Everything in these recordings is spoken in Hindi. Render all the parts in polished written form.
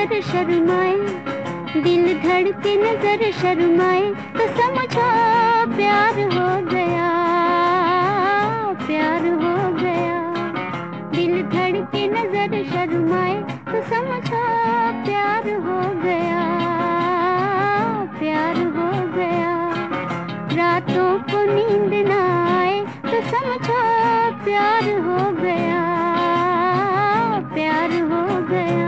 नजर शर्माए, दिल धड़के नजर शर्माए, तो समझो प्यार हो गया, प्यार हो गया। दिल धड़के नजर शर्माए, तो समझो प्यार हो गया, प्यार हो गया। रातों को नींद ना आए, तो समझो प्यार हो गया, प्यार हो गया।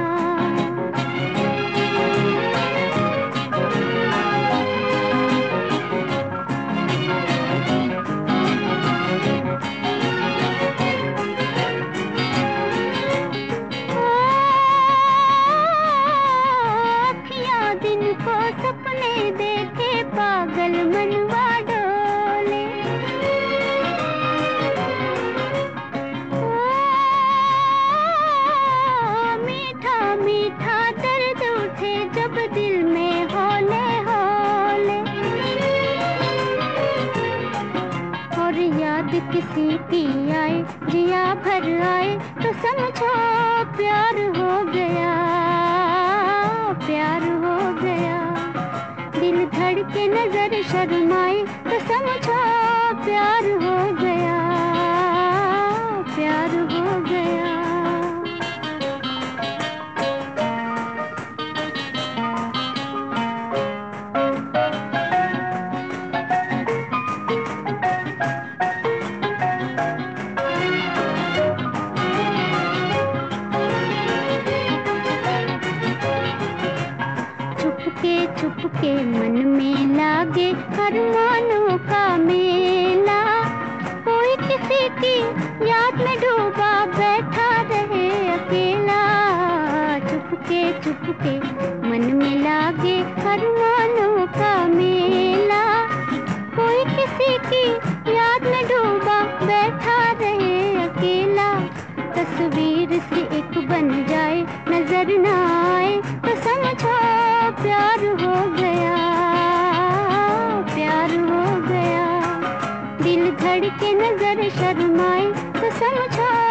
अखियाँ दिन को सपने देखे, पागल मनवा डोले। मीठा मीठा दर्द उठे जब दिल में हौले हौले, और याद किसी की आए, जिया भर आए, तो समझो प्यार हो गया, प्यार हो गया। दिल धड़के नजर शर्माए, तो समझो प्यार हो गया, प्यार हो गया। चुपके मन में लागे अरमानों का मेला, कोई किसी की याद में डूबा बैठा रहे अकेला। चुपके चुपके मन में लागे अरमानों का मेला, कोई किसी की याद में डूबा बैठा रहे अकेला। तस्वीर सी एक बन जाए, नजर ना आए, तो समझो प्यार हो गया, प्यार हो गया। दिल धड़के नजर शर्माए, तो समझो